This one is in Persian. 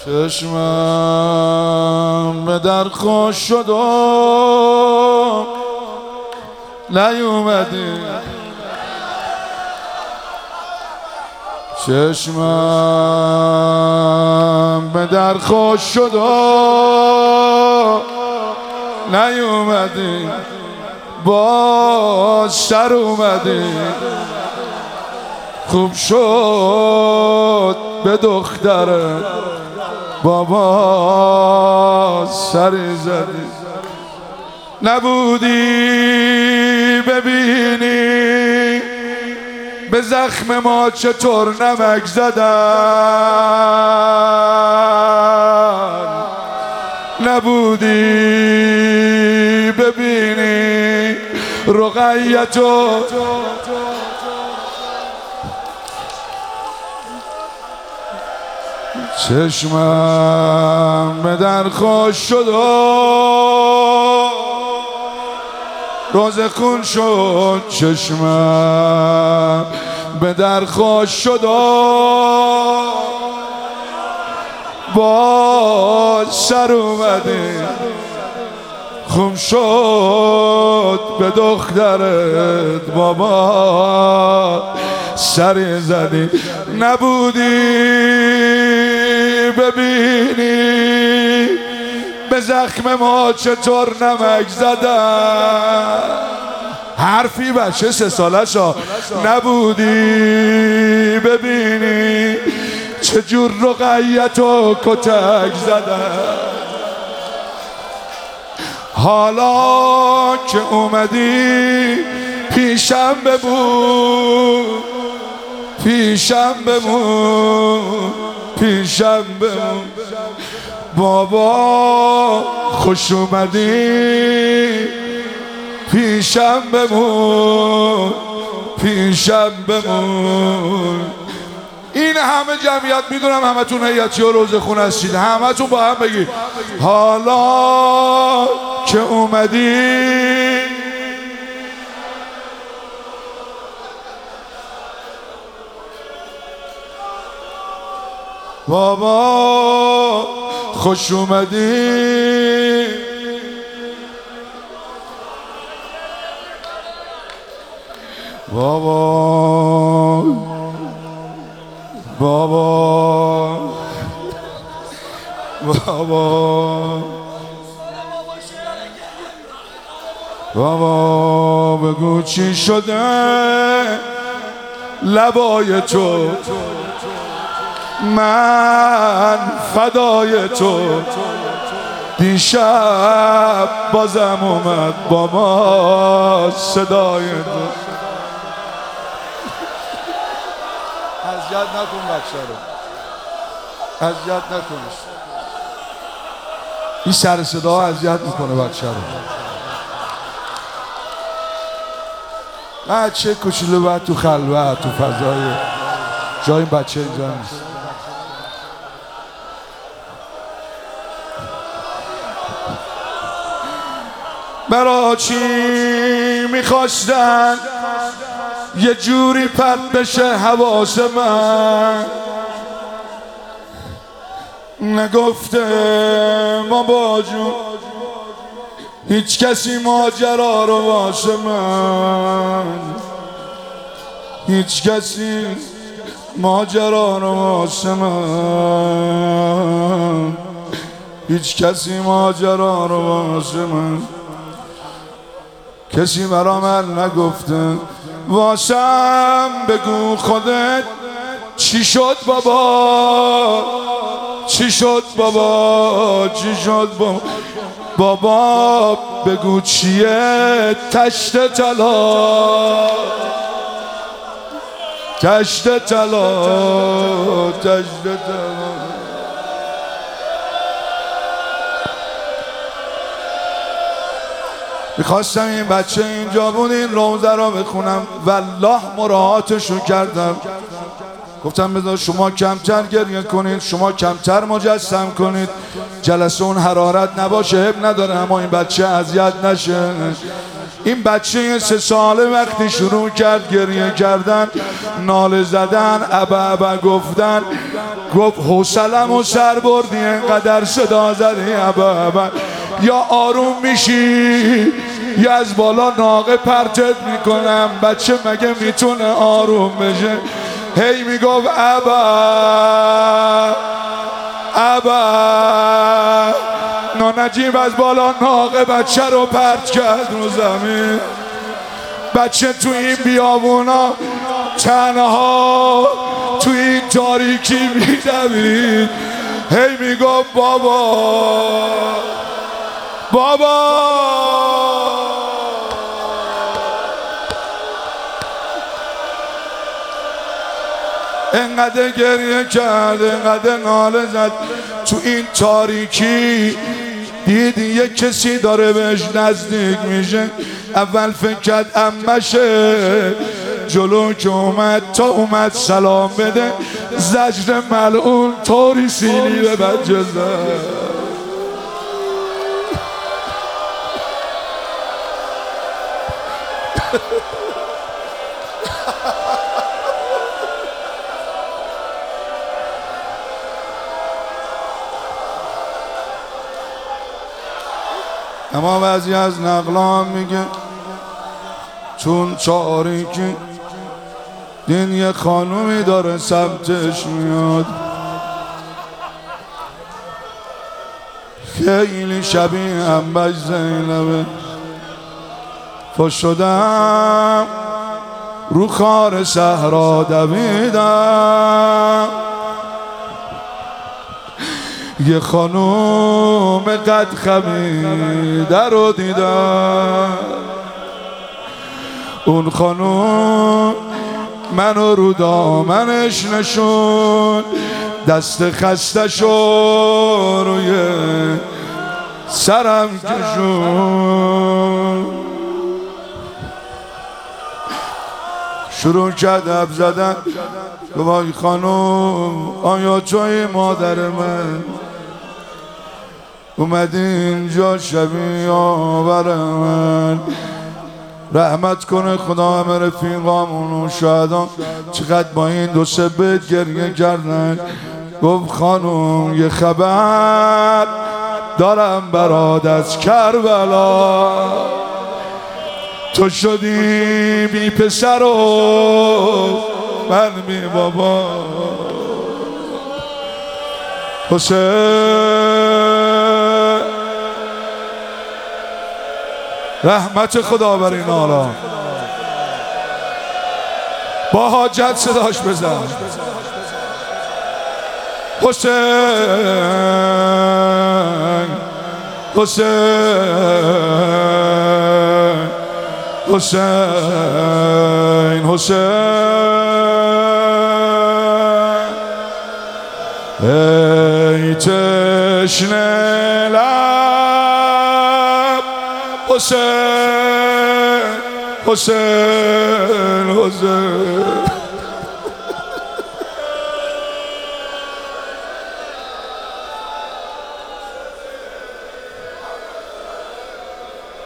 چشمم به در خوش شد و نیومدی، چشمم به در خوش شد و نیومدی، باز سر اومدی، خوب شد به دخترت بابا سری زدی، نبودی ببینی به زخم ما چطور نمک زدن، نبودی ببینی رقیتو چشمم به در خوش شد و روز خون شد، چشمم به در خوش شد و باز سر اومدی، خوب شد به دخترت بابا سری زدی، نبودی ببینی به زخم ما چطور نمک زدن، حرفی بچه 3 سالشا، نبودی ببینی چجور رقیت و کتک زدن، حالا که اومدی پیشم بمون، پیشم بمون، پیشم بمون بابا، خوش اومدی پیشم بمون، پیشم بمون. این همه جمعیت میدونم همتون هیئتی و روزه خون هستید، همتون با هم بگید حالا که اومدی بابا، خوش اومدی بابا، بابا، بابا، بابا، بگو چی شده لبای تو، من فدای تو، دیشب بازم اومد بابا صدای تو. اذیت نکن بچه رو، اذیت نکنش، این سر صدا اذیت میکنه بچه رو. بچه کوچولو باید تو خلوت تو فضای جای این بچه اینجا نیست. برا چی میخواستن یه جوری پرت بشه حواس من، نگفته ما با جون هیچ کسی ماجرا رو واسه من، هیچ کسی ماجرا رو واسه من، هیچ کسی ماجرا رو واسه من، کسی برا من نگفته واسم، بگو خودت چی شد بابا، چی شد بابا، چی شد بابا، بابا بگو چیه تشت طلا، تشت طلا، تشت طلا. میخواستم این بچه اینجا بود این روزه را بخونم، والله مراعاتشو کردم، گفتم بذار شما کمتر گریه کنید، شما کمتر مجسم کنید، جلسه اون حرارت نباشه، اب نداره، اما این بچه اذیت نشه. این بچه 3 ساله وقتی شروع کرد گریه کردن، ناله زدن، ابا گفتن، گفت حوصله‌مو سر بردی اینقدر صدا زدی ابا، یا آروم میشی یا از بالا ناقه پرتت میکنم. بچه مگه میتونه آروم بشه؟ هی میگفت ابا. نجیب از بالا ناقه بچه رو پرت کرد رو زمین. بچه تو این بیابونا تنها تو این تاریکی میدوید، هی میگفت بابا. انقدر گریه کرد، انقدر ناله زد تو این تاریکی. دید یه کسی داره بهش نزدیک میشه. اول فکر کرد عمشه، جلو که اومد تا اومد سلام بده، زجر ملعون طوری سیلی به بچه زد. اما بعضی از نقلان میگه چون تاریکی دین یه خانومی داره سمتش میاد، خیلی شبیه انبش زینبه. فش شدم رو خار صحرا دویدم، یه خانوم قد خمیده رو دیدم. اون خانوم منو رو دامنش نشون، دست خستشو روی سرم کشون. شروع کرد حرف زدن، وای خانوم آیا توی مادر من؟ اومدی اینجا شبیه آور من. رحمت کنه خدا همه رفیقامون و شهدان چقدر با این 2-3 بیت گریه کردن. گفت خانوم یه خبر دارم برات از کربلا، تو شدی بی پسر و من بی بابا. حسین رحمت خدا بر این حالا، با حاجت صداش بزن. حسین حسین حسین حسین ای تشنه لب حسین حسین حسین